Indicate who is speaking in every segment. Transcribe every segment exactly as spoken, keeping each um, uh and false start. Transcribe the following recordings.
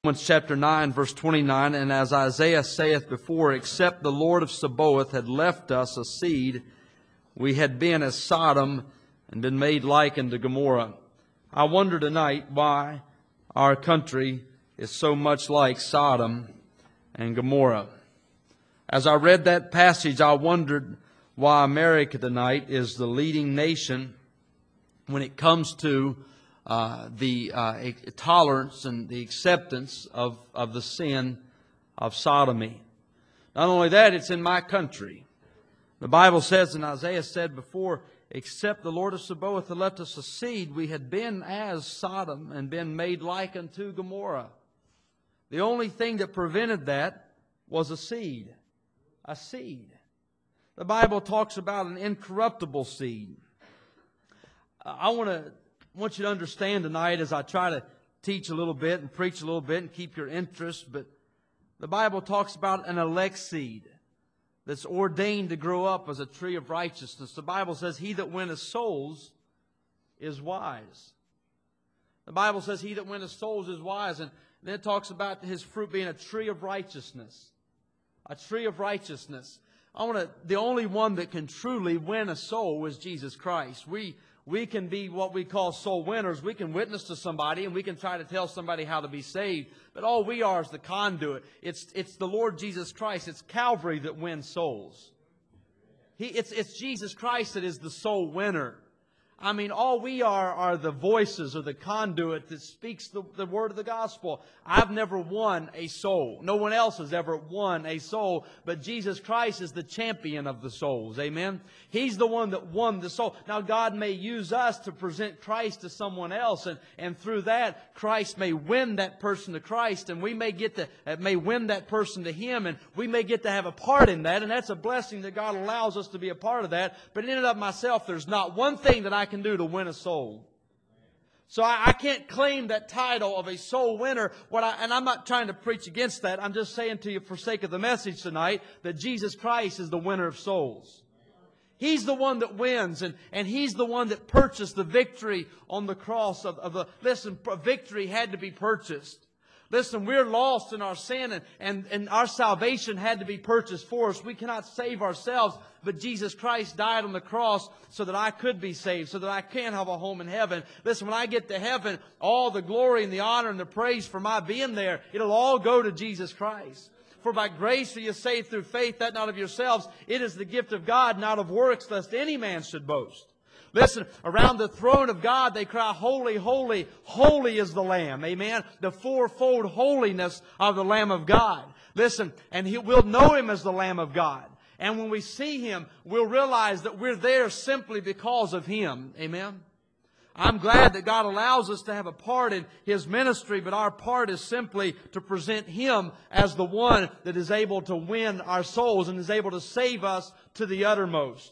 Speaker 1: Romans chapter nine, verse twenty-nine, and as Isaiah saith before, except the Lord of Sabaoth had left us a seed, we had been as Sodom and been made like unto Gomorrah. I wonder tonight why our country is so much like Sodom and Gomorrah. As I read that passage, I wondered why America tonight is the leading nation when it comes to uh, the uh, tolerance and the acceptance of, of the sin of sodomy. Not only that, it's in my country. The Bible says, and Isaiah said before, except the Lord of Sabaoth had left us a seed, we had been as Sodom and been made like unto Gomorrah. The only thing that prevented that was a seed. A seed. The Bible talks about an incorruptible seed. I want to want you to understand tonight as I try to teach a little bit and preach a little bit and keep your interest, but the Bible talks about an elect seed that's ordained to grow up as a tree of righteousness. The Bible says, he that winneth souls is wise. The Bible says, he that winneth souls is wise. And then it talks about his fruit being a tree of righteousness. A tree of righteousness. I want to, the only one that can truly win a soul is Jesus Christ. We We can be what we call soul winners. We can witness to somebody and we can try to tell somebody how to be saved. But all we are is the conduit. It's, it's the Lord Jesus Christ. It's Calvary that wins souls. He, it's, it's Jesus Christ that is the soul winner. I mean, all we are are the voices or the conduit that speaks the, the word of the gospel. I've never won a soul. No one else has ever won a soul, but Jesus Christ is the champion of the souls. Amen? He's the one that won the soul. Now, God may use us to present Christ to someone else, and, and through that, Christ may win that person to Christ, and we may get to, uh, may win that person to Him, and we may get to have a part in that, and that's a blessing that God allows us to be a part of that. But in and of myself, there's not one thing that I can do to win a soul. So I, I can't claim that title of a soul winner. What I, and I'm not trying to preach against that. I'm just saying to you for sake of the message tonight that Jesus Christ is the winner of souls. He's the one that wins, and, and He's the one that purchased the victory on the cross of, of the... Listen, victory had to be purchased. Listen, we're lost in our sin, and, and, and our salvation had to be purchased for us. We cannot save ourselves, but Jesus Christ died on the cross so that I could be saved, so that I can have a home in heaven. Listen, when I get to heaven, all the glory and the honor and the praise for my being there, it'll all go to Jesus Christ. For by grace are you saved through faith, that not of yourselves. It is the gift of God, not of works, lest any man should boast. Listen, around the throne of God they cry, holy, holy, holy is the Lamb. Amen. The fourfold holiness of the Lamb of God. Listen, and he, we'll know Him as the Lamb of God. And when we see Him, we'll realize that we're there simply because of Him. Amen. I'm glad that God allows us to have a part in His ministry, but our part is simply to present Him as the one that is able to win our souls and is able to save us to the uttermost.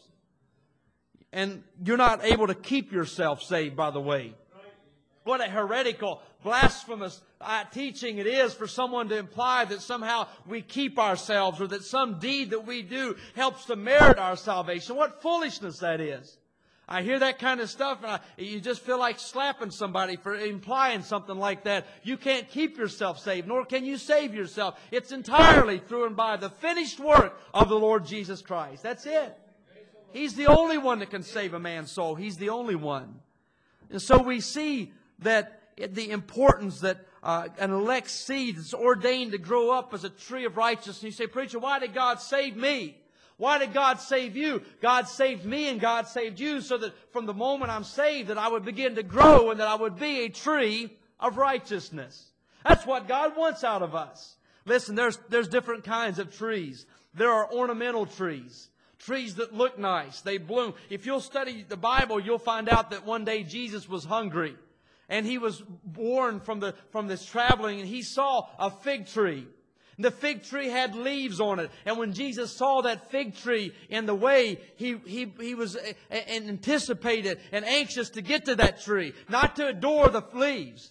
Speaker 1: And you're not able to keep yourself saved, by the way. What a heretical, blasphemous uh, teaching it is for someone to imply that somehow we keep ourselves or that some deed that we do helps to merit our salvation. What foolishness that is. I hear that kind of stuff and I, you just feel like slapping somebody for implying something like that. You can't keep yourself saved, nor can you save yourself. It's entirely through and by the finished work of the Lord Jesus Christ. That's it. He's the only one that can save a man's soul. He's the only one. And so we see that the importance that uh, an elect seed is ordained to grow up as a tree of righteousness. You say, preacher, why did God save me? Why did God save you? God saved me and God saved you so that from the moment I'm saved that I would begin to grow and that I would be a tree of righteousness. That's what God wants out of us. Listen, there's, there's different kinds of trees. There are ornamental trees. Trees that look nice. They bloom. If you'll study the Bible, you'll find out that one day Jesus was hungry. And He was born from, the, from this traveling, and He saw a fig tree. And the fig tree had leaves on it. And when Jesus saw that fig tree in the way, He, he, he was anticipated and anxious to get to that tree. Not to adore the leaves.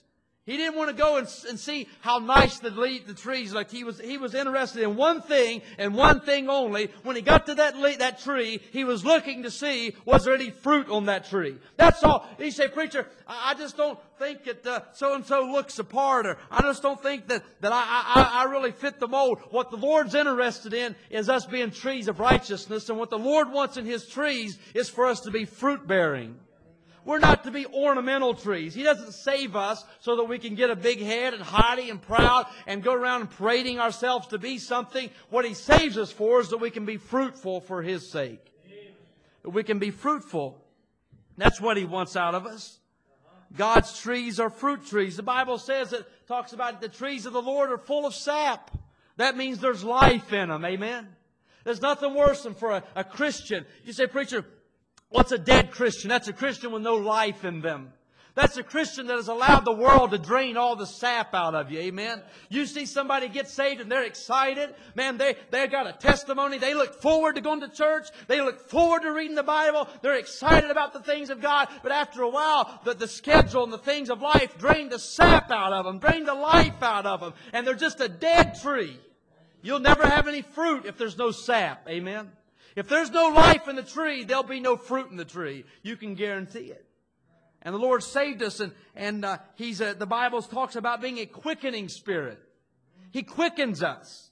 Speaker 1: He didn't want to go and, and see how nice the, le- the trees looked. He was, he was interested in one thing and one thing only. When he got to that, le- that tree, he was looking to see, was there any fruit on that tree? That's all. He said, preacher, I, I just don't think that uh, so-and-so looks the part, or I just don't think that, that I, I, I really fit the mold. What the Lord's interested in is us being trees of righteousness, and what the Lord wants in His trees is for us to be fruit-bearing. We're not to be ornamental trees. He doesn't save us so that we can get a big head and haughty and proud and go around parading ourselves to be something. What He saves us for is that we can be fruitful for His sake. That we can be fruitful. That's what He wants out of us. God's trees are fruit trees. The Bible says it talks about the trees of the Lord are full of sap. That means there's life in them. Amen. There's nothing worse than for a, a Christian. You say, preacher, what's a dead Christian? That's a Christian with no life in them. That's a Christian that has allowed the world to drain all the sap out of you. Amen. You see somebody get saved and they're excited. Man, they, they got a testimony. They look forward to going to church. They look forward to reading the Bible. They're excited about the things of God. But after a while, the, the schedule and the things of life drain the sap out of them, drain the life out of them. And they're just a dead tree. You'll never have any fruit if there's no sap. Amen. If there's no life in the tree, there'll be no fruit in the tree. You can guarantee it. And the Lord saved us, and, and uh, He's a, the Bible talks about being a quickening Spirit. He quickens us.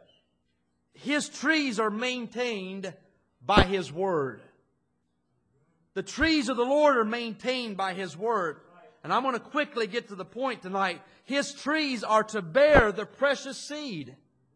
Speaker 1: His trees are maintained by His Word. The trees of the Lord are maintained by His Word. And I'm going to quickly get to the point tonight. His trees are to bear the precious seed.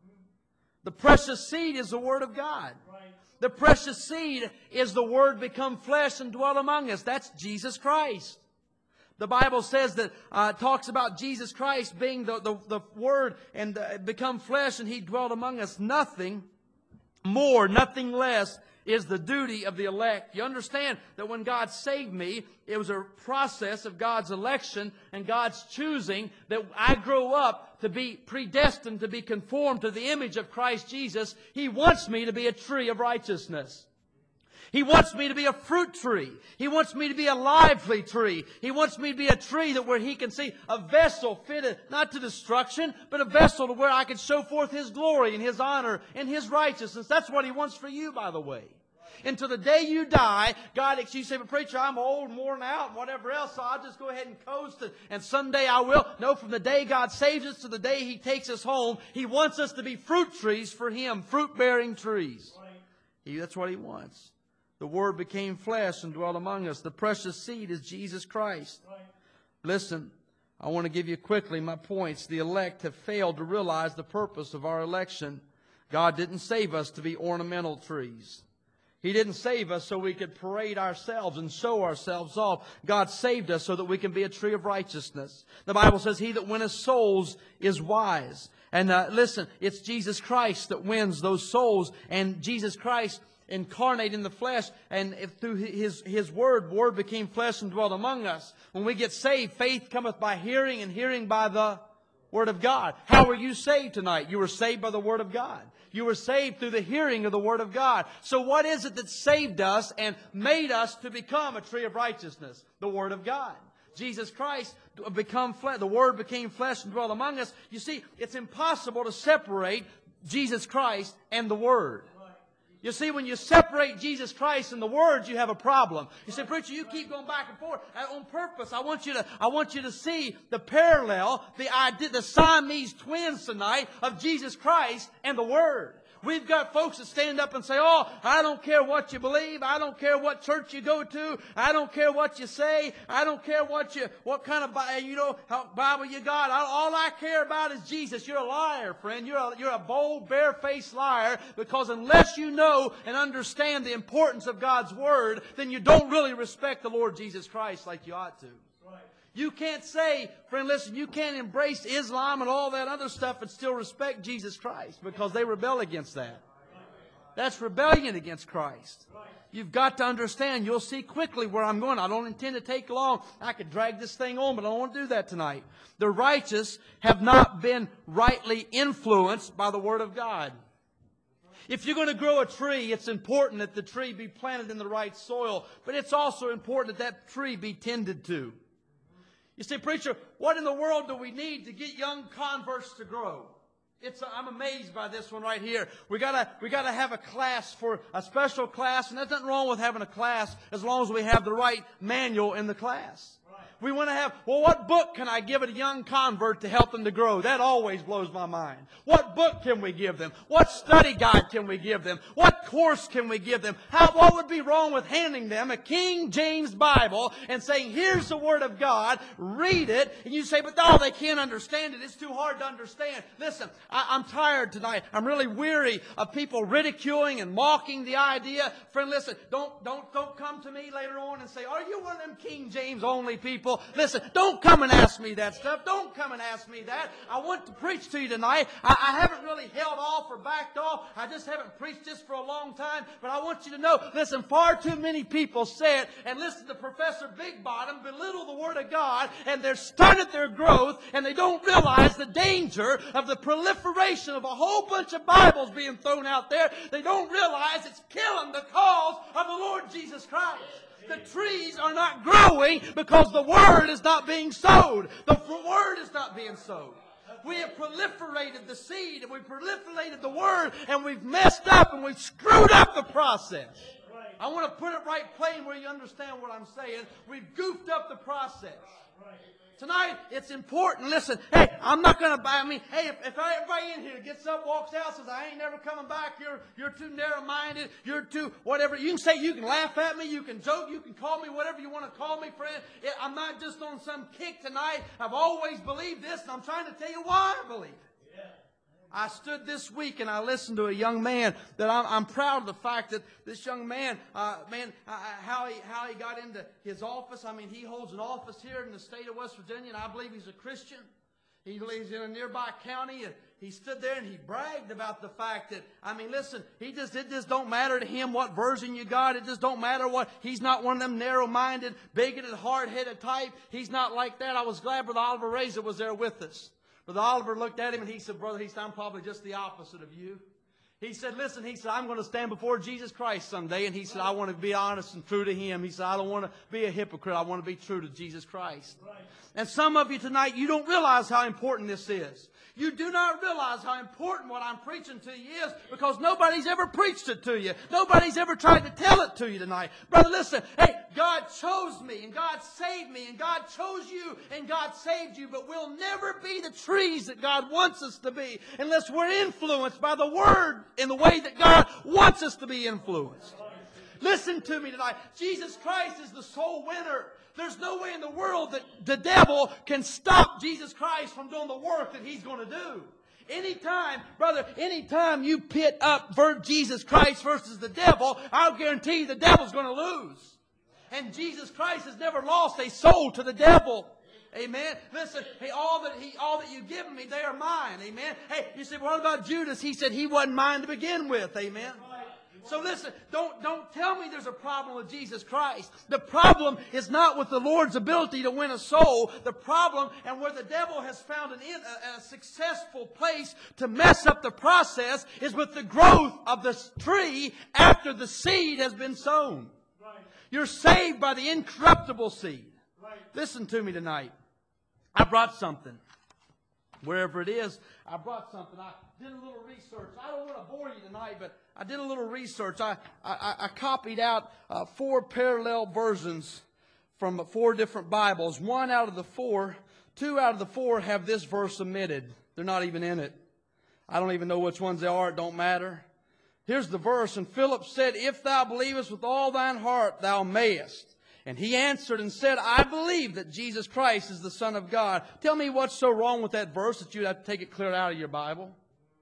Speaker 1: The precious seed is the Word of God. The precious seed is the Word become flesh and dwell among us. That's Jesus Christ. The Bible says that, uh, talks about Jesus Christ being the, the, the Word and uh, become flesh, and He dwelt among us. Nothing more, nothing less is the duty of the elect. You understand that when God saved me, it was a process of God's election and God's choosing that I grow up to be predestined to be conformed to the image of Christ Jesus. He wants me to be a tree of righteousness. He wants me to be a fruit tree. He wants me to be a lively tree. He wants me to be a tree that where He can see a vessel fitted not to destruction, but a vessel to where I can show forth His glory and His honor and His righteousness. That's what He wants for you, by the way. Until the day you die, God, you say, but preacher, I'm old and worn out and whatever else, so I'll just go ahead and coast and, and someday I will. No, from the day God saves us to the day He takes us home, He wants us to be fruit trees for Him, fruit-bearing trees. He, that's what He wants. The Word became flesh and dwelt among us. The precious seed is Jesus Christ. Listen, I want to give you quickly my points. The elect have failed to realize the purpose of our election. God didn't save us to be ornamental trees. He didn't save us so we could parade ourselves and show ourselves off. God saved us so that we can be a tree of righteousness. The Bible says, He that winneth souls is wise. And uh, listen, it's Jesus Christ that wins those souls. And Jesus Christ incarnate in the flesh, and if through His, His Word, Word became flesh and dwelt among us. When we get saved, faith cometh by hearing, and hearing by the Word of God. How were you saved tonight? You were saved by the Word of God. You were saved through the hearing of the Word of God. So what is it that saved us and made us to become a tree of righteousness? The Word of God. Jesus Christ become flesh. The Word became flesh and dwelt among us. You see, it's impossible to separate Jesus Christ and the Word. You see, when you separate Jesus Christ and the Word, you have a problem. You say, preacher, you keep going back and forth on purpose. I want you to, I want you to see the parallel, the idea, the Siamese twins tonight of Jesus Christ and the Word. We've got folks that stand up and say, oh, I don't care what you believe. I don't care what church you go to. I don't care what you say. I don't care what you, what kind of, you know, Bible you got. All I care about is Jesus. You're a liar, friend. You're a, you're a bold, barefaced liar, because unless you know and understand the importance of God's Word, then you don't really respect the Lord Jesus Christ like you ought to. You can't say, friend, listen, you can't embrace Islam and all that other stuff and still respect Jesus Christ, because they rebel against that. That's rebellion against Christ. You've got to understand. You'll see quickly where I'm going. I don't intend to take long. I could drag this thing on, but I don't want to do that tonight. The righteous have not been rightly influenced by the Word of God. If you're going to grow a tree, it's important that the tree be planted in the right soil, but it's also important that that tree be tended to. You see, preacher, what in the world do we need to get young converts to grow? It's, I'm amazed by this one right here. We gotta, we gotta have a class for, a special class, and there's nothing wrong with having a class as long as we have the right manual in the class. We want to have, well, what book can I give a young convert to help them to grow? That always blows my mind. What book can we give them? What study guide can we give them? What course can we give them? How, what would be wrong with handing them a King James Bible and saying, here's the Word of God, read it, and you say, but no, they can't understand it. It's too hard to understand. Listen, I, I'm tired tonight. I'm really weary of people ridiculing and mocking the idea. Friend, listen, don't, don't, don't come to me later on and say, are you one of them King James only people? Listen, don't come and ask me that stuff. Don't come and ask me that. I want to preach to you tonight. I, I haven't really held off or backed off. I just haven't preached this for a long time. But I want you to know, listen, far too many people say it and listen to Professor Big Bottom belittle the Word of God, and they're stunted their growth, and they don't realize the danger of the proliferation of a whole bunch of Bibles being thrown out there. They don't realize it's killing the cause of the Lord Jesus Christ. The trees are not growing because the Word is not being sowed. The Word is not being sowed. We have proliferated the seed, and we've proliferated the Word, and we've messed up, and we've screwed up the process. I want to put it right plain where you understand what I'm saying. We've goofed up the process. Tonight, it's important. Listen, hey, I'm not going to buy, I mean, hey, if, if everybody in here gets up, walks out, says, I ain't never coming back, you're, you're too narrow-minded, you're too, whatever. You can say, you can laugh at me, you can joke, you can call me whatever you want to call me, friend. I'm not just on some kick tonight. I've always believed this, and I'm trying to tell you why I believe it. I stood this week and I listened to a young man that I'm, I'm proud of the fact that this young man, uh, man, uh, how he how he got into his office. I mean, he holds an office here in the state of West Virginia, and I believe he's a Christian. He lives in a nearby county, and he stood there and he bragged about the fact that, I mean, listen, he just it just don't matter to him what version you got. It just don't matter what. He's not one of them narrow-minded, bigoted, hard-headed type. He's not like that. I was glad Brother Oliver Reza was there with us. Brother Oliver looked at him and he said, brother, he said, I'm probably just the opposite of you. He said, listen, he said, I'm going to stand before Jesus Christ someday. And he said, I want to be honest and true to Him. He said, I don't want to be a hypocrite. I want to be true to Jesus Christ. Right. And some of you tonight, you don't realize how important this is. You do not realize how important what I'm preaching to you is, because nobody's ever preached it to you. Nobody's ever tried to tell it to you tonight. Brother, listen, hey, God chose me and God saved me and God chose you and God saved you, but we'll never be the trees that God wants us to be unless we're influenced by the Word in the way that God wants us to be influenced. Listen to me tonight. Jesus Christ is the sole winner. There's no way in the world that the devil can stop Jesus Christ from doing the work that He's going to do. Anytime, brother, anytime you pit up Jesus Christ versus the devil, I'll guarantee you the devil's going to lose. And Jesus Christ has never lost a soul to the devil. Amen. Listen, hey, all that he, all that you've given me, they are mine. Amen. Hey, you say, well, what about Judas? He said he wasn't mine to begin with. Amen. So listen, don't, don't tell me there's a problem with Jesus Christ. The problem is not with the Lord's ability to win a soul. The problem, and where the devil has found an in, a, a successful place to mess up the process, is with the growth of the tree after the seed has been sown. Right. You're saved by the incorruptible seed. Right. Listen to me tonight. I brought something. Wherever it is, I brought something. I did a little research. I don't want to bore you tonight, but I did a little research. I, I, I copied out uh, four parallel versions from four different Bibles. One out of the four, two out of the four have this verse omitted. They're not even in it. I don't even know which ones they are. It don't matter. Here's the verse. And Philip said, if thou believest with all thine heart, thou mayest. And he answered and said, I believe that Jesus Christ is the Son of God. Tell me what's so wrong with that verse that you have to take it clear out of your Bible.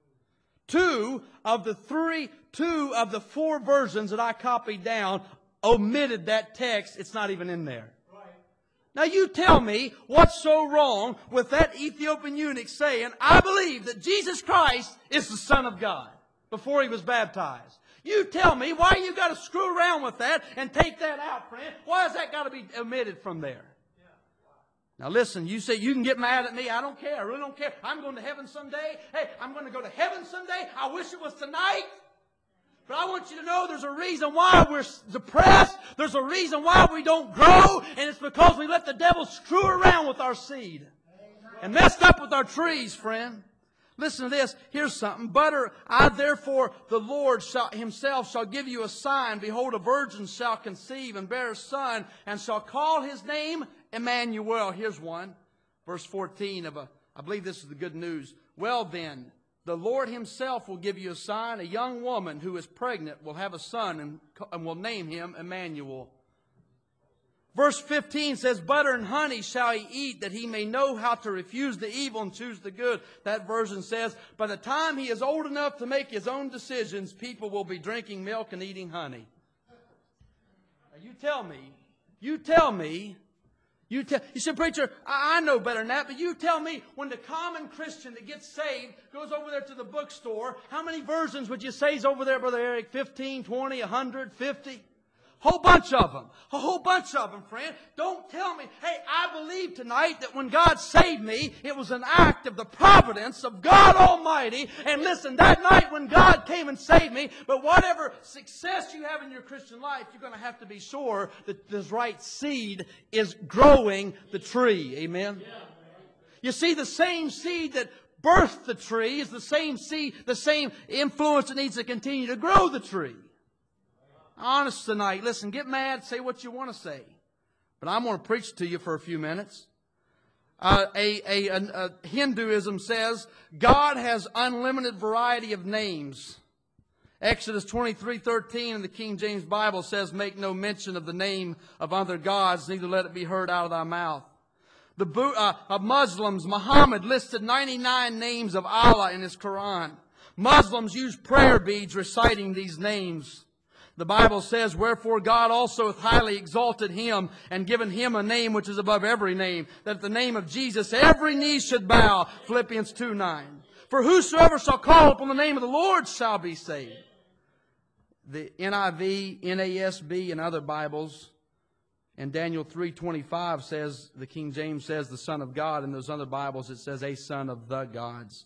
Speaker 1: Two of the three, two of the four versions that I copied down omitted that text. It's not even in there. Right. Now you tell me what's so wrong with that Ethiopian eunuch saying, I believe that Jesus Christ is the Son of God before he was baptized. You tell me why you got to screw around with that and take that out, friend. Why has that got to be omitted from there? Now listen, you say you can get mad at me. I don't care. I really don't care. I'm going to heaven someday. Hey, I'm going to go to heaven someday. I wish it was tonight. But I want you to know there's a reason why we're depressed. There's a reason why we don't grow. And it's because we let the devil screw around with our seed. And messed up with our trees, friend. Listen to this. Here's something. Butter, I therefore, the Lord shall, himself shall give you a sign. Behold, a virgin shall conceive and bear a son, and shall call his name Emmanuel. Here's one. Verse fourteen of a, I believe this is the good news. Well then, the Lord himself will give you a sign. A young woman who is pregnant will have a son and, and will name him Emmanuel. Verse fifteen says, butter and honey shall he eat, that he may know how to refuse the evil and choose the good. That version says, by the time he is old enough to make his own decisions, people will be drinking milk and eating honey. Now you tell me, you tell me, You, tell, you said, preacher, I, I know better than that, but you tell me, when the common Christian that gets saved goes over there to the bookstore, how many versions would you say is over there, Brother Eric? fifteen, twenty, one hundred, fifty? Whole bunch of them. A whole bunch of them, friend. Don't tell me, hey, I believe tonight that when God saved me, it was an act of the providence of God Almighty. And listen, that night when God came and saved me, but whatever success you have in your Christian life, you're going to have to be sure that this right seed is growing the tree. Amen? You see, the same seed that birthed the tree is the same seed, the same influence that needs to continue to grow the tree. Honest tonight. Listen, get mad, say what you want to say. But I'm going to preach to you for a few minutes. Uh, a, a, a, a Hinduism says God has unlimited variety of names. Exodus twenty-three thirteen in the King James Bible says, make no mention of the name of other gods, neither let it be heard out of thy mouth. The uh, uh, Muslims, Muhammad listed ninety-nine names of Allah in his Quran. Muslims use prayer beads reciting these names. The Bible says, wherefore God also hath highly exalted him and given him a name which is above every name, that at the name of Jesus every knee should bow. Philippians two nine. For whosoever shall call upon the name of the Lord shall be saved. The N I V, N A S B, and other Bibles, and Daniel three twenty-five says, the King James says the Son of God. In those other Bibles it says a son of the gods.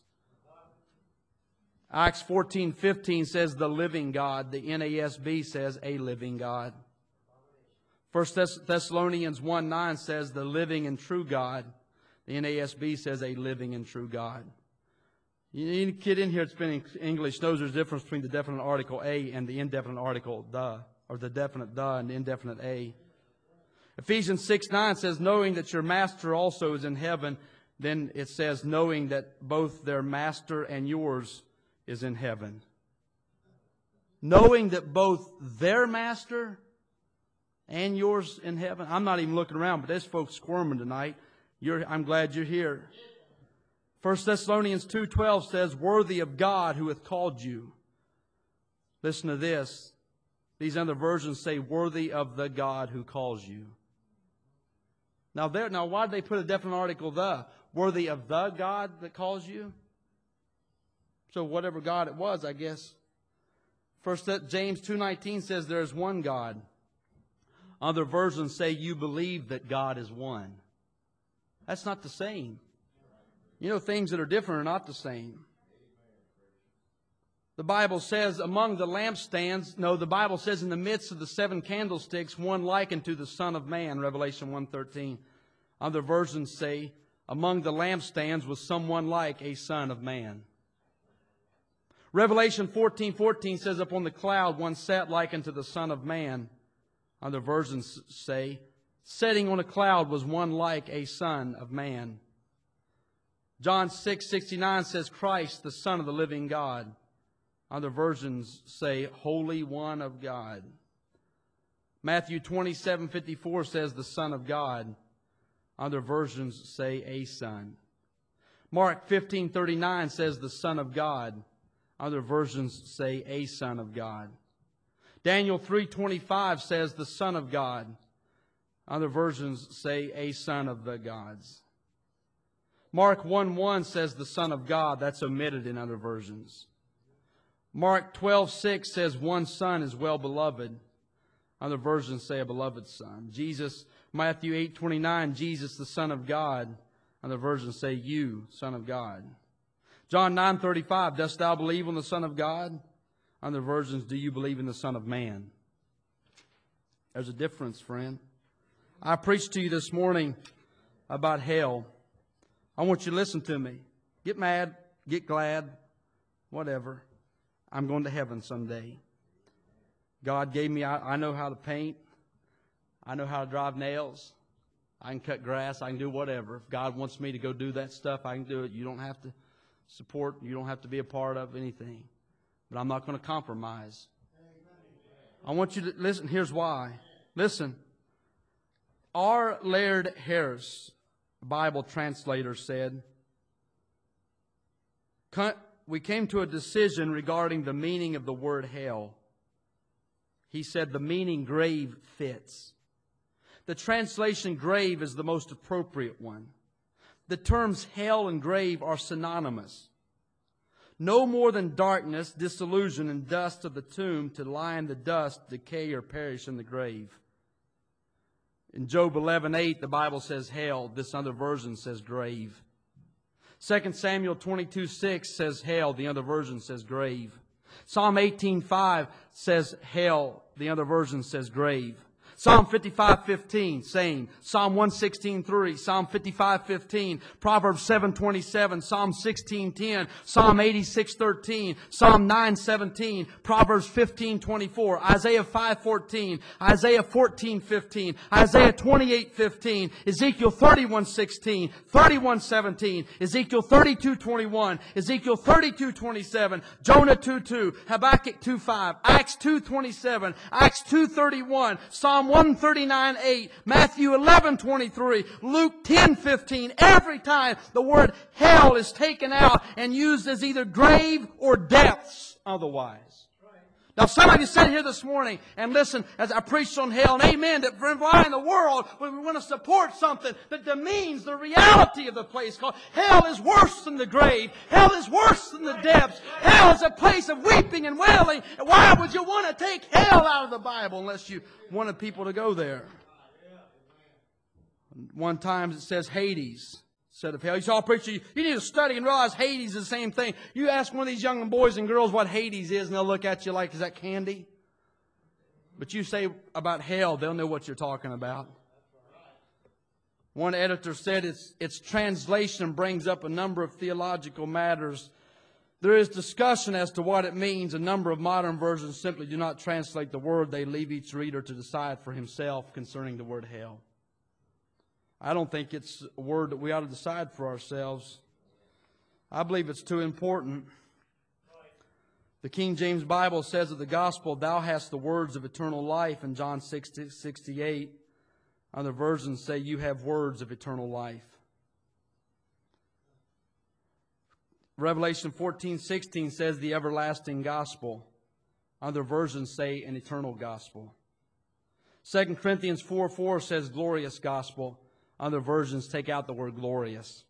Speaker 1: Acts fourteen fifteen says the living God. The N A S B says a living God. First Thessalonians one nine says the living and true God. The N A S B says a living and true God. Any kid in here that's been in English knows there's a difference between the definite article a and the indefinite article the, or the definite the and the indefinite a. Ephesians six nine says, knowing that your master also is in heaven. Then it says, knowing that both their master and yours is in heaven. Knowing that both their master and yours in heaven. I'm not even looking around, but there's folks squirming tonight. You're, I'm glad you're here. First Thessalonians two twelve says, worthy of God who hath called you. Listen to this. These other versions say, worthy of the God who calls you. Now, there, now why did they put a definite article the? Worthy of the God that calls you? So whatever God it was, I guess. First James two nineteen says there is one God. Other versions say you believe that God is one. That's not the same. You know, things that are different are not the same. The Bible says among the lampstands, no, the Bible says in the midst of the seven candlesticks, one likened to the Son of Man, Revelation one thirteen. Other versions say among the lampstands was someone like a Son of Man. Revelation fourteen fourteen says, upon the cloud one sat like unto the Son of Man. Other versions say, sitting on a cloud was one like a Son of Man. John six sixty-nine says, Christ, the Son of the living God. Other versions say, Holy One of God. Matthew twenty-seven fifty-four says, the Son of God. Other versions say, a Son. Mark fifteen thirty-nine says, the Son of God. Other versions say, a Son of God. Daniel three twenty-five says, the Son of God. Other versions say, a Son of the gods. Mark one one says, the Son of God. That's omitted in other versions. Mark twelve six says, one Son is well beloved. Other versions say, a beloved Son. Jesus, Matthew eight twenty-nine, Jesus, the Son of God. Other versions say, you, Son of God. John nine thirty-five, dost thou believe on the Son of God? Other versions, do you believe in the Son of Man? There's a difference, friend. I preached to you this morning about hell. I want you to listen to me. Get mad, get glad, whatever. I'm going to heaven someday. God gave me, I, I know how to paint. I know how to drive nails. I can cut grass. I can do whatever. If God wants me to go do that stuff, I can do it. You don't have to support. You don't have to be a part of anything. But I'm not going to compromise. I want you to listen. Here's why. Listen. R. Laird Harris, Bible translator, said, we came to a decision regarding the meaning of the word hell. He said the meaning grave fits. The translation grave is the most appropriate one. The terms hell and grave are synonymous. No more than darkness, disillusion, and dust of the tomb to lie in the dust, decay, or perish in the grave. In Job eleven eight, the Bible says hell. This other version says grave. Second Samuel twenty-two six says hell. The other version says grave. Psalm eighteen five says hell. The other version says grave. Psalm fifty-five fifteen, same. Psalm one sixteen three, Psalm fifty-five fifteen, Proverbs seven twenty-seven, Psalm sixteen ten, Psalm eighty-six thirteen, Psalm nine seventeen, Proverbs fifteen twenty-four, Isaiah five fourteen, Isaiah fourteen fifteen, Isaiah twenty-eight fifteen, Ezekiel thirty-one sixteen, thirty-one seventeen, Ezekiel thirty-two twenty-one, Ezekiel thirty-two twenty-seven, Jonah two two, Habakkuk two five, Acts two twenty-seven, Acts two thirty-one, Psalm one thirty-nine eight, Matthew eleven twenty-three, Luke ten fifteen. Every time the word hell is taken out and used as either grave or depths otherwise. Now some of you sit here this morning and listen as I preached on hell, and amen, that why in the world when we want to support something that demeans the reality of the place called hell is worse than the grave. Hell is worse than the depths. Hell is a place of weeping and wailing. And why would you want to take hell out of the Bible unless you wanted people to go there? One time it says Hades. Instead of hell. You saw a preacher, you need to study and realize Hades is the same thing. You ask one of these young boys and girls what Hades is, and they'll look at you like, is that candy? But you say about hell, they'll know what you're talking about. One editor said its, its translation brings up a number of theological matters. There is discussion as to what it means. A number of modern versions simply do not translate the word. They leave each reader to decide for himself concerning the word hell. I don't think it's a word that we ought to decide for ourselves. I believe it's too important. The King James Bible says of the gospel, thou hast the words of eternal life in John six sixty-eight. Other versions say you have words of eternal life. Revelation fourteen sixteen says the everlasting gospel. Other versions say an eternal gospel. Second Corinthians four four says glorious gospel. Other versions take out the word glorious.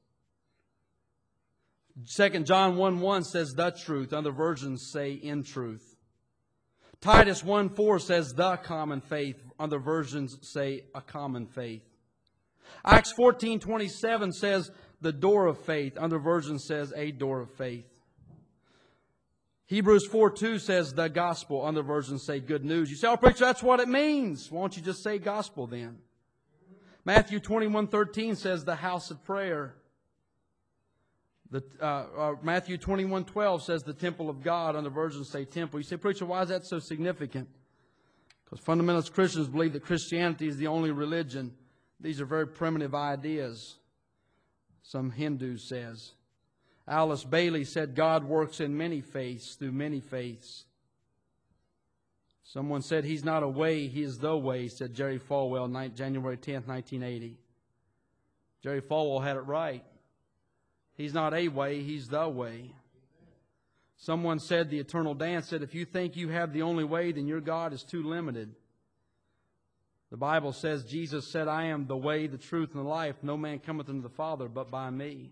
Speaker 1: Second John one one says the truth. Other versions say in truth. Titus one four says the common faith. Other versions say a common faith. Acts fourteen twenty-seven says the door of faith. Other versions says a door of faith. Hebrews four two says the gospel. Other versions say good news. You say, oh, preacher, that's what it means. Why don't you just say gospel then? Matthew twenty-one thirteen says the house of prayer. The, uh, uh, Matthew twenty-one twelve says the temple of God. Other versions say temple. You say, preacher, why is that so significant? Because fundamentalist Christians believe that Christianity is the only religion. These are very primitive ideas. Some Hindu says. Alice Bailey said God works in many faiths through many faiths. Someone said he's not a way, he is the way, said Jerry Falwell, January tenth, nineteen eighty. Jerry Falwell had it right. He's not a way, he's the way. Someone said, the Eternal Dance said, if you think you have the only way, then your God is too limited. The Bible says, Jesus said, I am the way, the truth, and the life. No man cometh unto the Father but by me.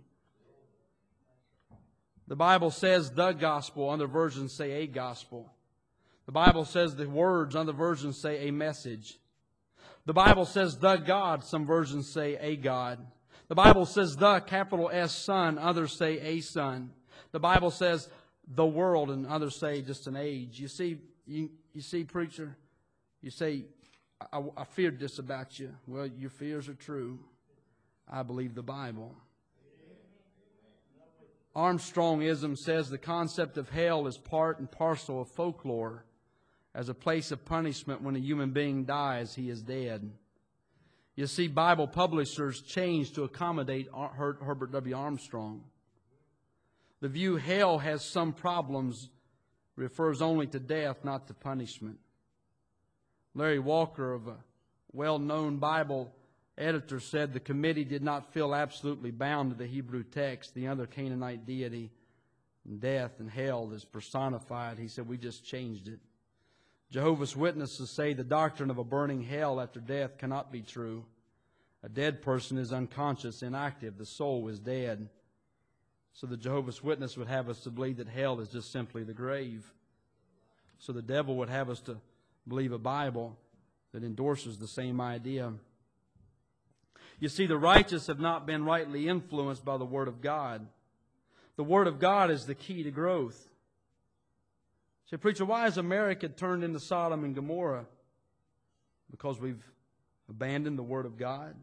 Speaker 1: The Bible says the gospel. Other versions say a gospel. The Bible says the words. Other versions say a message. The Bible says the God. Some versions say a God. The Bible says the capital S Son. Others say a Son. The Bible says the world, and others say just an age. You see, you, you see, preacher, you say, I, I feared this about you. Well, your fears are true. I believe the Bible. Armstrongism says the concept of hell is part and parcel of folklore. As a place of punishment, when a human being dies, he is dead. You see, Bible publishers changed to accommodate Herbert W. Armstrong. The view hell has some problems refers only to death, not to punishment. Larry Walker, of a well-known Bible editor, said the committee did not feel absolutely bound to the Hebrew text. The other Canaanite deity, death and hell, is personified. He said, we just changed it. Jehovah's Witnesses say the doctrine of a burning hell after death cannot be true. A dead person is unconscious, inactive. The soul is dead. So the Jehovah's Witness would have us to believe that hell is just simply the grave. So the devil would have us to believe a Bible that endorses the same idea. You see, the righteous have not been rightly influenced by the Word of God. The Word of God is the key to growth. Say, preacher, why has America turned into Sodom and Gomorrah? Because we've abandoned the Word of God.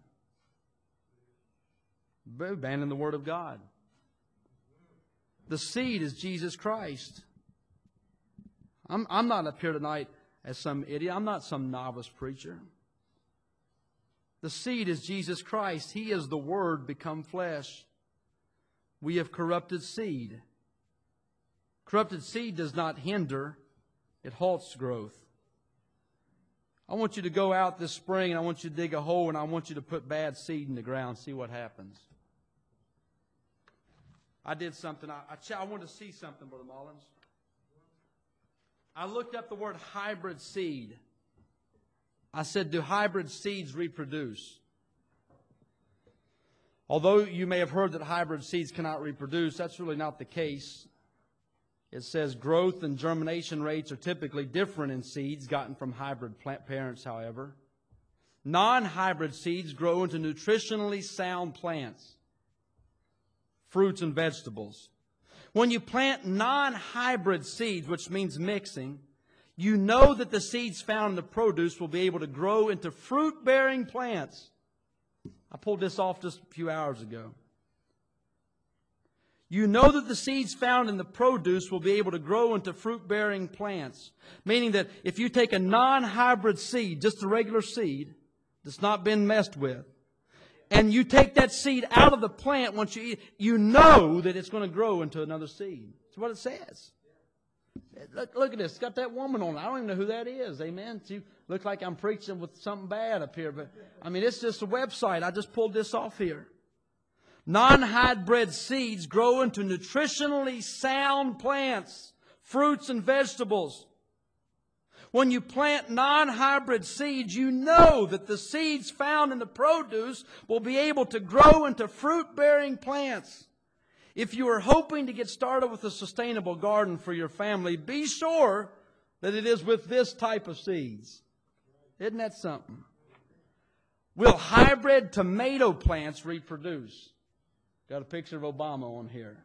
Speaker 1: We've abandoned the Word of God. The seed is Jesus Christ. I'm, I'm not up here tonight as some idiot. I'm not some novice preacher. The seed is Jesus Christ. He is the Word become flesh. We have corrupted seed. Corrupted seed does not hinder, it halts growth. I want you to go out this spring and I want you to dig a hole and I want you to put bad seed in the ground, see what happens. I did something, I, I, I wanted to see something, Brother Mullins. I looked up the word hybrid seed. I said, do hybrid seeds reproduce? Although you may have heard that hybrid seeds cannot reproduce, that's really not the case. It says growth and germination rates are typically different in seeds gotten from hybrid plant parents, however. Non-hybrid seeds grow into nutritionally sound plants, fruits and vegetables. When you plant non-hybrid seeds, which means mixing, you know that the seeds found in the produce will be able to grow into fruit-bearing plants. I pulled this off just a few hours ago. You know that the seeds found in the produce will be able to grow into fruit-bearing plants. Meaning that if you take a non-hybrid seed, just a regular seed, that's not been messed with, and you take that seed out of the plant once you eat, you know that it's going to grow into another seed. That's what it says. Look, look at this. It's got that woman on it. I don't even know who that is. Amen. She looks like I'm preaching with something bad up here. But, I mean, it's just a website. I just pulled this off here. Non-hybrid seeds grow into nutritionally sound plants, fruits and vegetables. When you plant non-hybrid seeds, you know that the seeds found in the produce will be able to grow into fruit-bearing plants. If you are hoping to get started with a sustainable garden for your family, be sure that it is with this type of seeds. Isn't that something? Will hybrid tomato plants reproduce? Got a picture of Obama on here.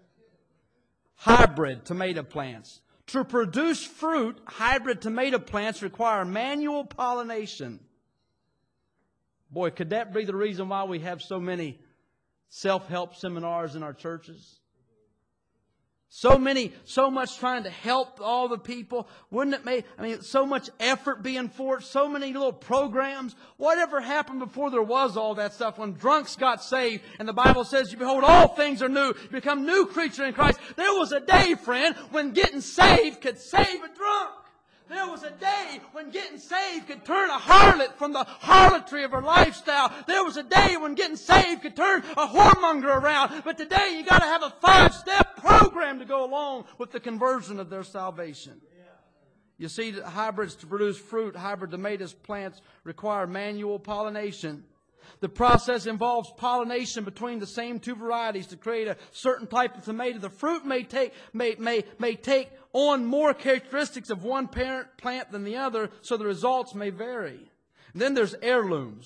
Speaker 1: Hybrid tomato plants. To produce fruit, hybrid tomato plants require manual pollination. Boy, could that be the reason why we have so many self-help seminars in our churches? So many, so much trying to help all the people. Wouldn't it make, I mean, so much effort being for it, so many little programs. Whatever happened before there was all that stuff? When drunks got saved, and the Bible says, you behold, all things are new. You become new creature in Christ. There was a day, friend, when getting saved could save a drunk. There was a day when getting saved could turn a harlot from the harlotry of her lifestyle. There was a day when getting saved could turn a whoremonger around. But today you got to have a five-step program to go along with the conversion of their salvation. You see, hybrids to produce fruit, hybrid tomatoes plants require manual pollination. The process involves pollination between the same two varieties to create a certain type of tomato. The fruit may take, may, may, may take on more characteristics of one parent plant than the other, so the results may vary. And then there's heirlooms.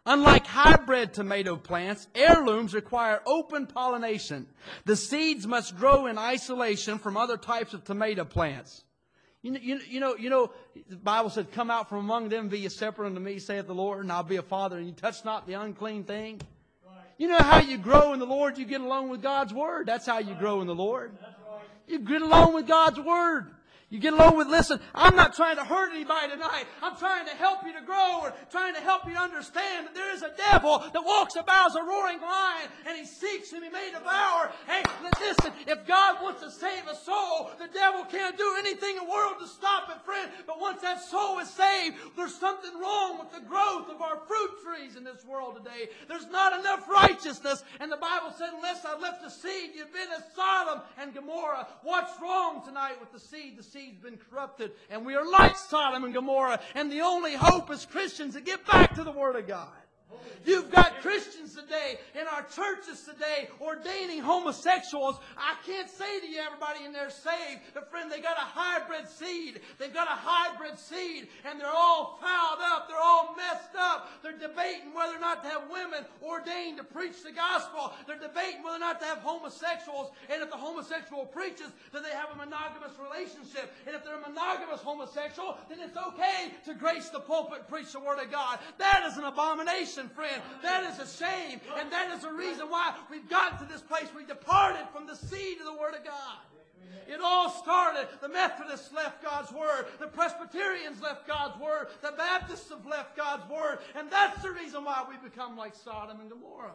Speaker 1: Unlike hybrid tomato plants, heirlooms require open pollination. The seeds must grow in isolation from other types of tomato plants. You know, you, you know, you know, the Bible said, "Come out from among them, be ye separate unto me, saith the Lord, and I'll be a father, and you touch not the unclean thing." Right. You know how you grow in the Lord? You get along with God's Word. That's how you grow in the Lord. Right. You get along with God's Word. You get along with, listen, I'm not trying to hurt anybody tonight. I'm trying to help you to grow, or trying to help you to understand that there is a devil that walks about as a roaring lion, and he seeks whom he may devour. Hey, listen, if God wants to save a soul, the devil can't do anything in the world to stop it, friend. But once that soul is saved, there's something wrong with the growth of our fruit trees in this world today. There's not enough righteousness. And the Bible said, unless I left the seed, you've been as Sodom and Gomorrah. What's wrong tonight with the seed? The seed's been corrupted, and we are like Sodom and Gomorrah, and the only hope is Christians to get back to the Word of God. You've got Christians today in our churches today ordaining homosexuals. I can't say to you everybody in there saved, but friend, they got a hybrid seed. They've got a hybrid seed, and they're all fouled up. They're all messed up. They're debating whether or not to have women ordained to preach the gospel. They're debating whether or not to have homosexuals, and if the homosexual preaches, then they have a monogamous relationship. And if they're a monogamous homosexual, then it's okay to grace the pulpit and preach the Word of God. That is an abomination, friend. That is a shame, and that is the reason why we've gotten to this place. We departed from the seed of the Word of God. It all started. The Methodists left God's Word. The Presbyterians left God's Word. The Baptists have left God's Word. And that's the reason why we become like Sodom and Gomorrah.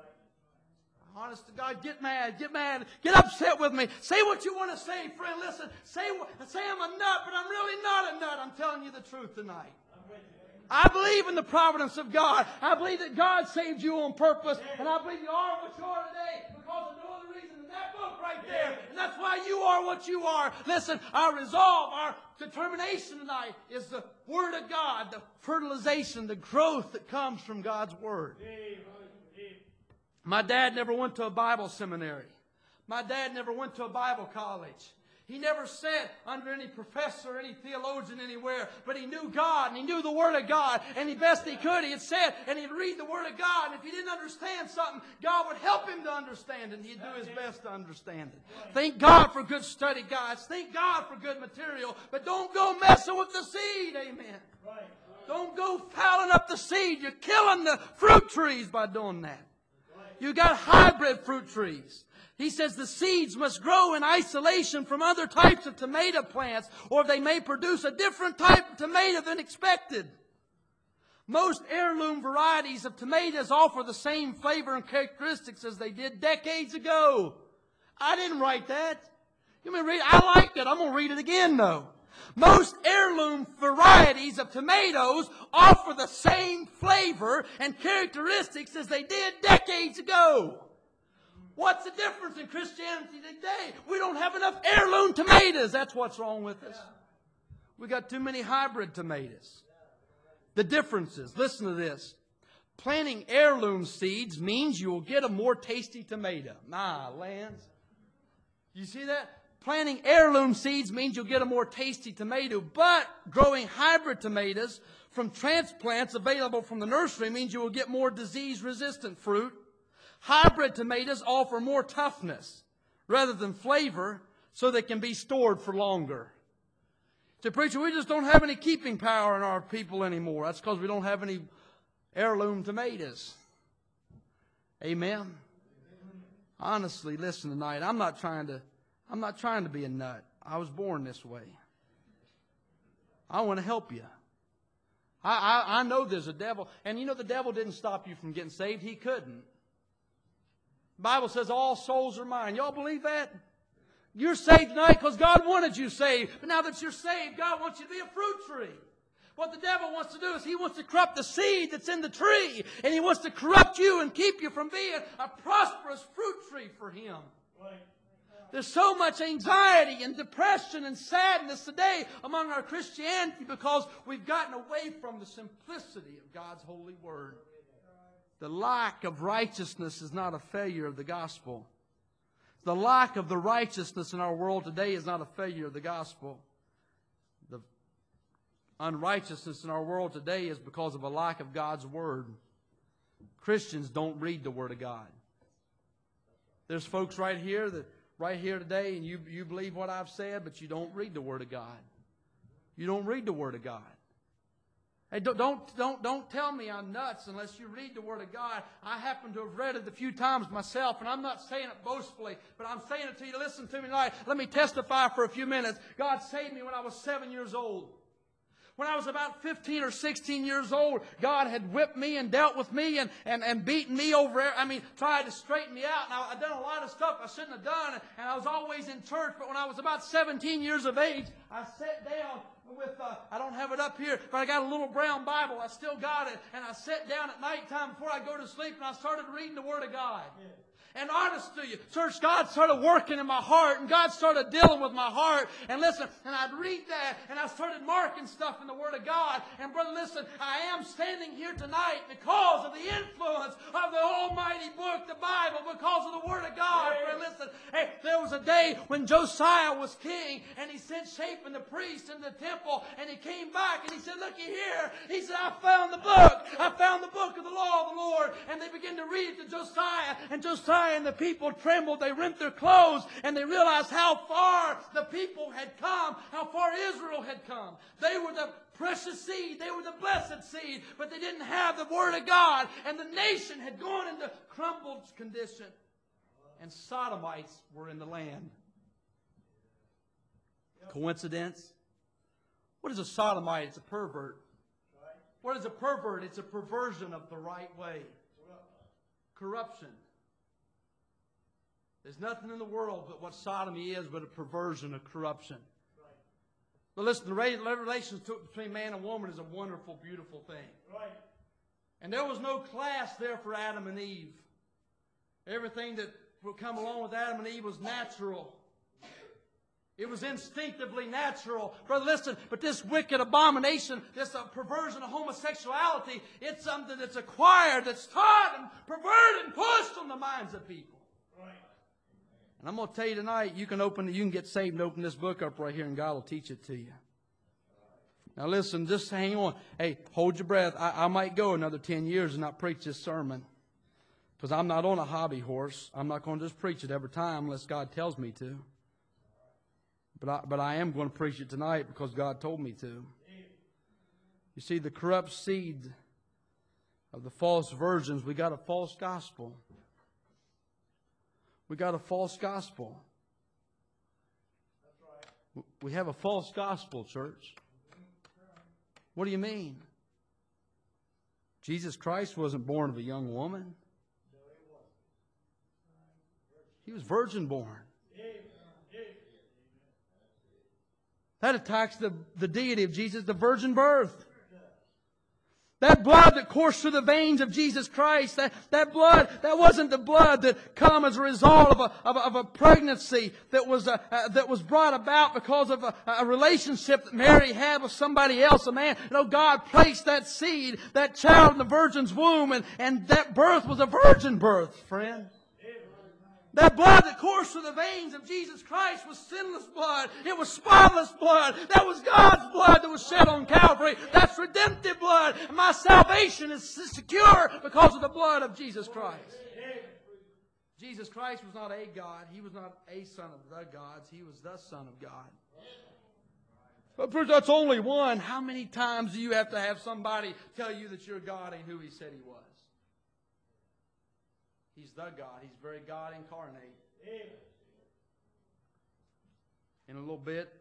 Speaker 1: Honest to God, get mad, get mad, get upset with me. Say what you want to say, friend. Listen, say, say I'm a nut, but I'm really not a nut. I'm telling you the truth tonight. I believe in the providence of God. I believe that God saved you on purpose. And I believe you are what you are today because of no other reason than that book right there. And that's why you are what you are. Listen, our resolve, our determination tonight is the Word of God, the fertilization, the growth that comes from God's Word. My dad never went to a Bible seminary. My dad never went to a Bible college. He never sat under any professor, any theologian anywhere, but he knew God and he knew the Word of God, and the best he could, he had said, and he'd read the Word of God, and if he didn't understand something, God would help him to understand it, and he'd do his best to understand it. Thank God for good study guides. Thank God for good material, but don't go messing with the seed, amen. Don't go fouling up the seed. You're killing the fruit trees by doing that. You got hybrid fruit trees. He says the seeds must grow in isolation from other types of tomato plants, or they may produce a different type of tomato than expected. Most heirloom varieties of tomatoes offer the same flavor and characteristics as they did decades ago. I didn't write that. You may read. I liked it. I'm going to read it again, though. Most heirloom varieties of tomatoes offer the same flavor and characteristics as they did decades ago. What's the difference in Christianity today? We don't have enough heirloom tomatoes. That's what's wrong with us. We got too many hybrid tomatoes. The differences. Listen to this. Planting heirloom seeds means you will get a more tasty tomato. My lands. You see that? Planting heirloom seeds means you'll get a more tasty tomato. But growing hybrid tomatoes from transplants available from the nursery means you will get more disease-resistant fruit. Hybrid tomatoes offer more toughness rather than flavor, so they can be stored for longer. So, preacher, we just don't have any keeping power in our people anymore. That's because we don't have any heirloom tomatoes. Amen. Honestly, listen tonight. I'm not trying to. I'm not trying to be a nut. I was born this way. I want to help you. I, I, I know there's a devil, and you know the devil didn't stop you from getting saved. He couldn't. The Bible says all souls are mine. Y'all believe that? You're saved tonight because God wanted you saved. But now that you're saved, God wants you to be a fruit tree. What the devil wants to do is he wants to corrupt the seed that's in the tree. And he wants to corrupt you and keep you from being a prosperous fruit tree for him. Right. There's so much anxiety and depression and sadness today among our Christianity because we've gotten away from the simplicity of God's holy word. The lack of righteousness is not a failure of the gospel. The lack of the righteousness in our world today is not a failure of the gospel. The unrighteousness in our world today is because of a lack of God's word. Christians don't read the Word of God. There's folks right here that right here today, and you, you believe what I've said, but you don't read the Word of God. You don't read the Word of God. Hey, don't, don't, don't, don't tell me I'm nuts unless you read the Word of God. I happen to have read it a few times myself, and I'm not saying it boastfully, but I'm saying it to you. Listen to me tonight. Let me testify for a few minutes. God saved me when I was seven years old. When I was about fifteen or sixteen years old, God had whipped me and dealt with me and, and, and beaten me over, I mean, tried to straighten me out. And I, I'd done a lot of stuff I shouldn't have done, and I was always in church. But when I was about seventeen years of age, I sat down with, uh, I don't have it up here, but I got a little brown Bible. I still got it. And I sat down at nighttime before I go to sleep, and I started reading the Word of God. Yeah. And honest to you, church, God started working in my heart, and God started dealing with my heart. And listen, and I'd read that, and I started marking stuff in the Word of God. And brother, listen, I am standing here tonight because of the influence of the almighty book, the Bible, because of the Word of God. Brother, listen, hey, there was a day when Josiah was king, and he sent Shaphan the priest into the temple, and he came back, and he said, looky here. He said, I found the book. I found the book of the law of the Lord. And they began to read it to Josiah, and Josiah and the people trembled. They rent their clothes, and they realized how far the people had come, how far Israel had come. They were the precious seed. They were the blessed seed, but they didn't have the Word of God, and the nation had gone into crumbled condition, and Sodomites were in the land. Coincidence? What is a sodomite? It's a pervert. What is a pervert? It's a perversion of the right way. Corruption. There's nothing in the world but what sodomy is but a perversion, a corruption. Right. But listen, the relationship between man and woman is a wonderful, beautiful thing. Right. And there was no class there for Adam and Eve. Everything that would come along with Adam and Eve was natural. It was instinctively natural. Brother, listen, but this wicked abomination, this uh, perversion of homosexuality, it's something that's acquired, that's taught and perverted and pushed on the minds of people. Right. And I'm going to tell you tonight, you can open, you can get saved and open this book up right here, and God will teach it to you. Now listen, just hang on. Hey, hold your breath. I, I might go another ten years and not preach this sermon, because I'm not on a hobby horse. I'm not going to just preach it every time unless God tells me to. But I, but I am going to preach it tonight because God told me to. You see, the corrupt seed of the false virgins, we got a false gospel. We got a false gospel. That's right. We have a false gospel, church. What do you mean? Jesus Christ wasn't born of a young woman. He was virgin born. That attacks the, the deity of Jesus, the virgin birth. That blood that coursed through the veins of Jesus Christ, that, that blood, that wasn't the blood that come as a result of a, of a, of a pregnancy that was, a, uh, that was brought about because of a, a relationship that Mary had with somebody else, a man. You know, God placed that seed, that child in the virgin's womb, and, and that birth was a virgin birth, friend. That blood that coursed through the veins of Jesus Christ was sinless blood. It was spotless blood. That was God's blood that was shed on Calvary. That's redemptive blood. And my salvation is secure because of the blood of Jesus Christ. Jesus Christ was not a God. He was not a son of the gods. He was the Son of God. But that's only one. How many times do you have to have somebody tell you that your God ain't who He said He was? He's the God. He's very God incarnate. Amen. In a little bit,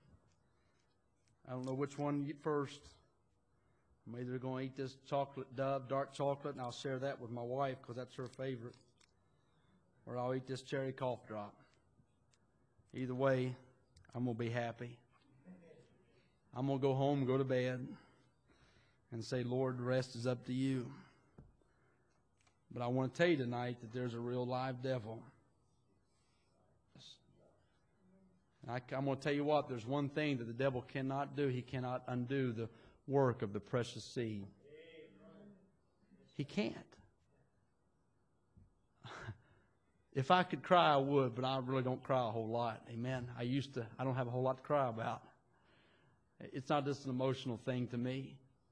Speaker 1: I don't know which one to get first. I'm either going to eat this chocolate dove, dark chocolate, and I'll share that with my wife because that's her favorite. Or I'll eat this cherry cough drop. Either way, I'm going to be happy. I'm going to go home, go to bed, and say, Lord, the rest is up to you. But I want to tell you tonight that there's a real live devil. And I, I'm going to tell you what, there's one thing that the devil cannot do. He cannot undo the work of the precious seed. He can't. If I could cry, I would, but I really don't cry a whole lot. Amen. I used to. I don't have a whole lot to cry about. It's not just an emotional thing to me.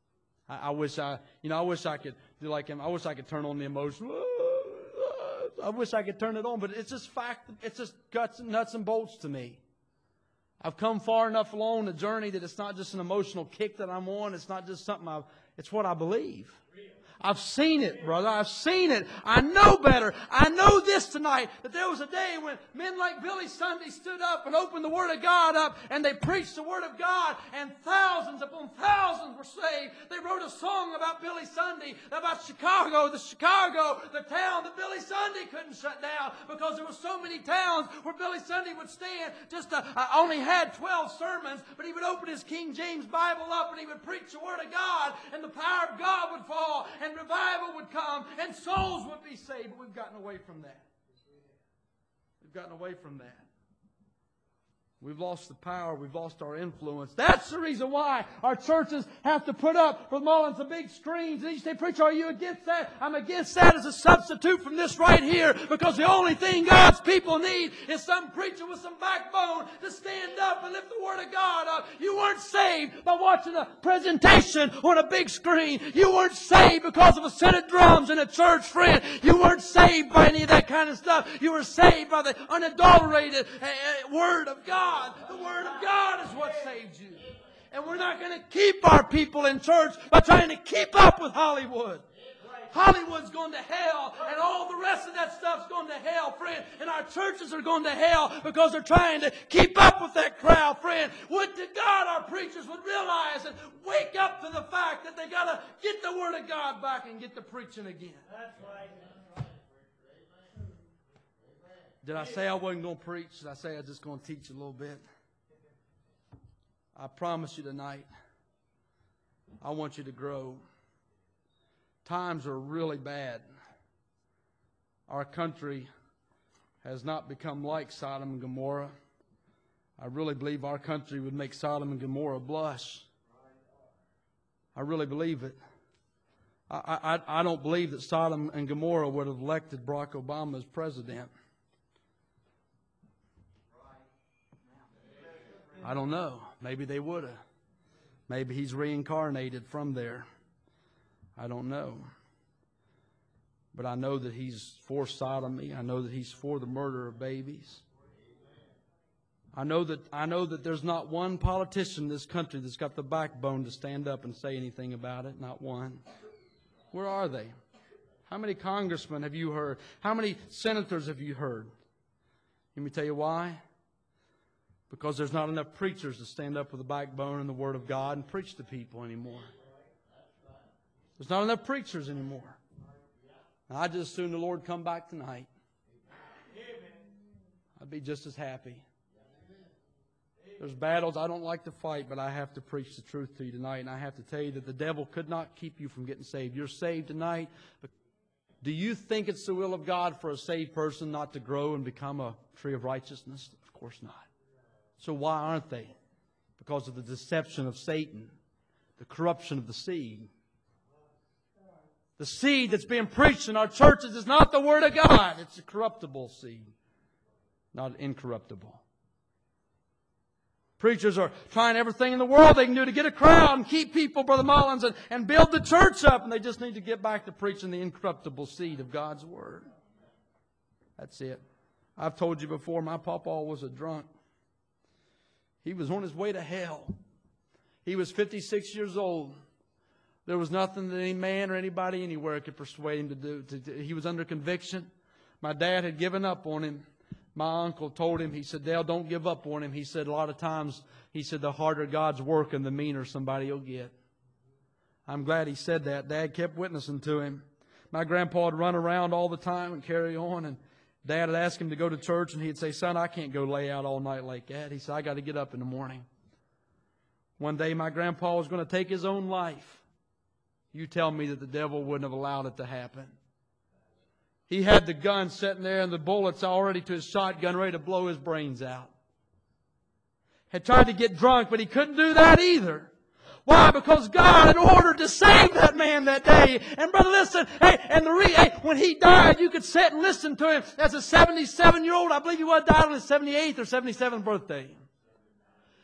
Speaker 1: I, I wish I, you know, I wish I could do like him. I wish I could turn on the emotion. I wish I could turn it on, but it's just fact. It's just guts and nuts and bolts to me. I've come far enough along the journey that it's not just an emotional kick that I'm on. It's not just something I've, it's what I believe. I've seen it, brother. I've seen it. I know better. I know this tonight, that there was a day when men like Billy Sunday stood up and opened the Word of God up, and they preached the Word of God, and thousands upon thousands were saved. They wrote a song about Billy Sunday, about Chicago, the Chicago, the town that Billy Sunday couldn't shut down, because there were so many towns where Billy Sunday would stand. Just uh, uh, only had twelve sermons, but he would open his King James Bible up, and he would preach the Word of God, and the power of God would fall, and revival would come, and souls would be saved. But we've gotten away from that. We've gotten away from that. We've lost the power. We've lost our influence. That's the reason why our churches have to put up for Mullins the big screens. And you say, preacher, are you against that? I'm against that as a substitute from this right here, because the only thing God's people need is some preacher with some backbone to stand up and lift the Word of God up. You weren't saved by watching a presentation on a big screen. You weren't saved because of a set of drums in a church, friend. You weren't saved by any of that kind of stuff. You were saved by the unadulterated uh, uh, Word of God. The Word of God is what saved you. And we're not going to keep our people in church by trying to keep up with Hollywood. Hollywood's going to hell, and all the rest of that stuff's going to hell, friend. And our churches are going to hell because they're trying to keep up with that crowd, friend. Would to God our preachers would realize and wake up to the fact that they got to get the Word of God back and get to preaching again. That's right. Did I say I wasn't going to preach? Did I say I was just going to teach a little bit? I promise you tonight, I want you to grow. Times are really bad. Our country has not become like Sodom and Gomorrah. I really believe our country would make Sodom and Gomorrah blush. I really believe it. I, I, I don't believe that Sodom and Gomorrah would have elected Barack Obama as president. I don't know. Maybe they would have. Maybe he's reincarnated from there. I don't know. But I know that he's for sodomy. I know that he's for the murder of babies. I know that I know that there's not one politician in this country that's got the backbone to stand up and say anything about it. Not one. Where are they? How many congressmen have you heard? How many senators have you heard? Let me tell you why. Because there's not enough preachers to stand up with the backbone and the Word of God and preach to people anymore. There's not enough preachers anymore. And I'd just as soon the Lord come back tonight. I'd be just as happy. There's battles I don't like to fight, but I have to preach the truth to you tonight. And I have to tell you that the devil could not keep you from getting saved. You're saved tonight. But do you think it's the will of God for a saved person not to grow and become a tree of righteousness? Of course not. So why aren't they? Because of the deception of Satan, the corruption of the seed. The seed that's being preached in our churches is not the Word of God. It's a corruptible seed, not incorruptible. Preachers are trying everything in the world they can do to get a crowd and keep people, Brother Mullins, and, and build the church up. And they just need to get back to preaching the incorruptible seed of God's Word. That's it. I've told you before, my papa was a drunk. He was on his way to hell. He was fifty-six years old. There was nothing that any man or anybody anywhere could persuade him to do. To, to, he was under conviction. My dad had given up on him. My uncle told him, he said, Dale, don't give up on him. He said, a lot of times, he said, the harder God's working, the meaner somebody will get. I'm glad he said that. Dad kept witnessing to him. My grandpa would run around all the time and carry on, and Dad would ask him to go to church, and he'd say, son, I can't go lay out all night like that. He said, I got to get up in the morning. One day my grandpa was going to take his own life. You tell me that the devil wouldn't have allowed it to happen. He had the gun sitting there and the bullets already to his shotgun ready to blow his brains out. Had tried to get drunk, but he couldn't do that either. Why? Because God had ordered to save that man that day. And brother, listen, hey, and the re- hey, when he died, you could sit and listen to him as a seventy-seven-year-old. I believe he was died on his seventy-eighth or seventy-seventh birthday.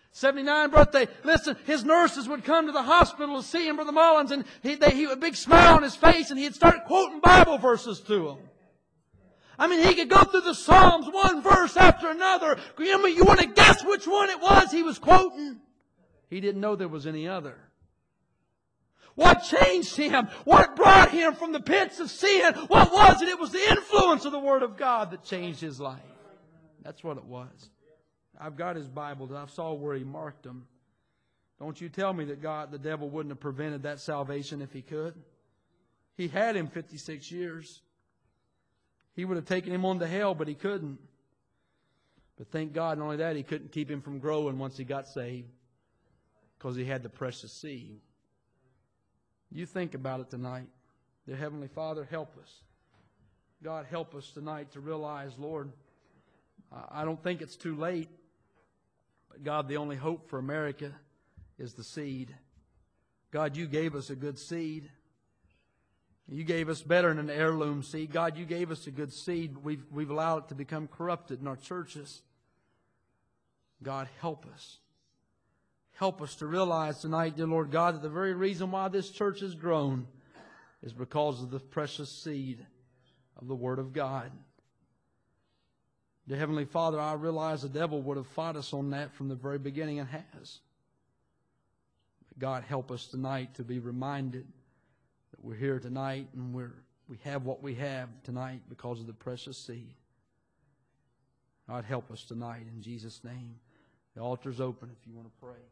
Speaker 1: seventy-ninth birthday. Listen, his nurses would come to the hospital to see him, Brother Mullins, and he, they, he had a big smile on his face, and he'd start quoting Bible verses to them. I mean, he could go through the Psalms, one verse after another. You, you want to guess which one it was he was quoting? He didn't know there was any other. What changed him? What brought him from the pits of sin? What was it? It was the influence of the Word of God that changed his life. That's what it was. I've got his Bible. I saw where he marked them. Don't you tell me that God, the devil, wouldn't have prevented that salvation if he could. He had him fifty-six years. He would have taken him on to hell, but he couldn't. But thank God, not only that, he couldn't keep him from growing once he got saved, because he had the precious seed. You think about it tonight. Dear Heavenly Father, help us. God, help us tonight to realize, Lord, I don't think it's too late. But God, the only hope for America is the seed. God, you gave us a good seed. You gave us better than an heirloom seed. God, you gave us a good seed. We've, we've allowed it to become corrupted in our churches. God, help us. Help us to realize tonight, dear Lord God, that the very reason why this church has grown is because of the precious seed of the Word of God. Dear Heavenly Father, I realize the devil would have fought us on that from the very beginning and has. But God, help us tonight to be reminded that we're here tonight and we're, we have what we have tonight because of the precious seed. God, help us tonight in Jesus' name. The altar's open if you want to pray.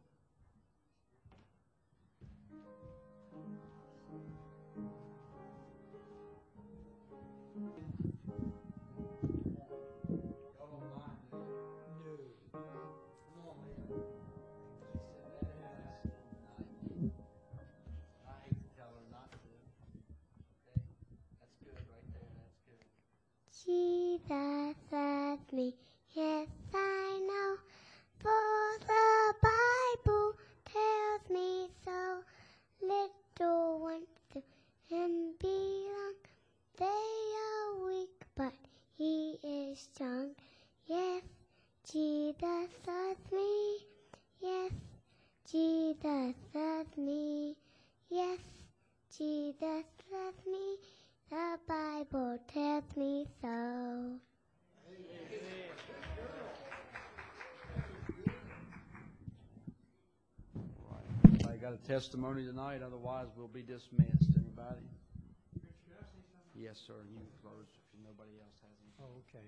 Speaker 2: Jesus loves me, yes I know, for the Bible tells me so. Little ones to him belong, they are weak, but he is strong. Yes, Jesus loves me, yes, Jesus loves me, yes, Jesus loves me. The Bible tells me so.
Speaker 1: I got a testimony tonight, otherwise we'll be dismissed. Anybody? Yes, sir. You can close if nobody else has anything.
Speaker 3: Oh, okay.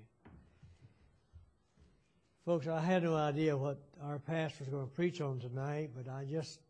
Speaker 3: Folks, I had no idea what our pastor was going to preach on tonight, but I just,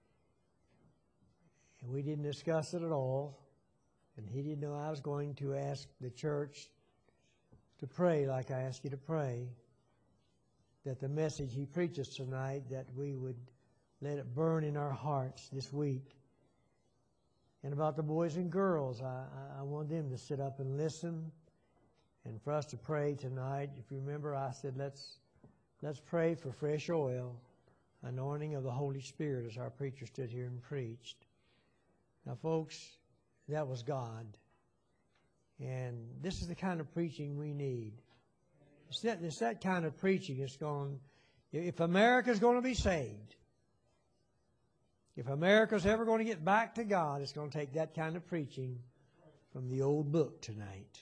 Speaker 3: and we didn't discuss it at all. And he didn't know I was going to ask the church to pray like I asked you to pray, that the message he preaches tonight, that we would let it burn in our hearts this week. And about the boys and girls, I, I want them to sit up and listen, and for us to pray tonight. If you remember, I said, let's, let's pray for fresh oil, anointing of the Holy Spirit, as our preacher stood here and preached. Now, folks, that was God. And this is the kind of preaching we need. It's that, it's that kind of preaching that's going, if America's going to be saved, if America's ever going to get back to God, it's going to take that kind of preaching from the old book tonight.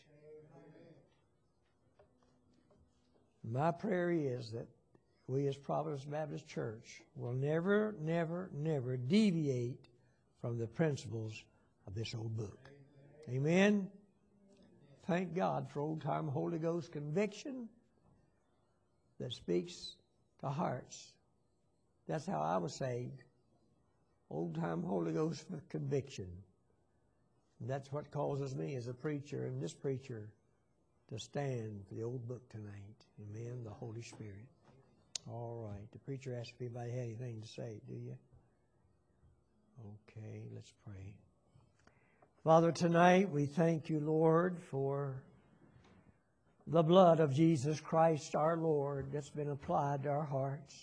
Speaker 3: My prayer is that we as Providence Baptist Church will never, never, never deviate from the principles of this old book. Amen. Thank God for old-time Holy Ghost conviction that speaks to hearts. That's how I was saved. Old-time Holy Ghost conviction. And that's what causes me as a preacher and this preacher to stand for the old book tonight. Amen. The Holy Spirit. All right. The preacher asked if anybody had anything to say. Do you? Okay. Let's pray. Father, tonight we thank you, Lord, for the blood of Jesus Christ, our Lord, that's been applied to our hearts.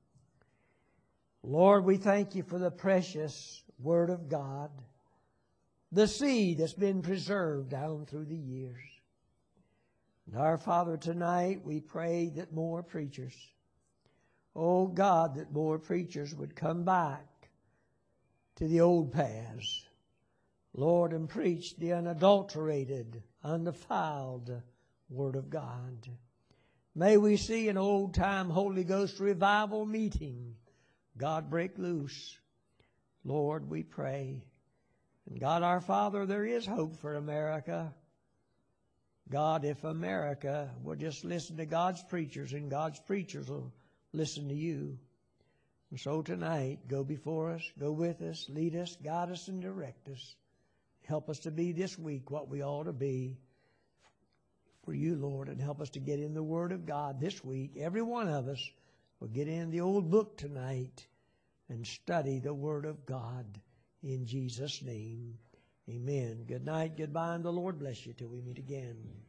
Speaker 3: Lord, we thank you for the precious Word of God, the seed that's been preserved down through the years. And our Father, tonight we pray that more preachers Oh God, that more preachers would come back to the old paths, Lord, and preach the unadulterated, undefiled Word of God. May we see an old-time Holy Ghost revival meeting. God, break loose. Lord, we pray. And God, our Father, there is hope for America. God, if America will just listen to God's preachers, and God's preachers will listen to you. And so tonight, go before us, go with us, lead us, guide us, and direct us. Help us to be this week what we ought to be for you, Lord, and help us to get in the Word of God this week. Every one of us will get in the old book tonight and study the Word of God in Jesus' name. Amen. Good night, goodbye, and the Lord bless you till we meet again.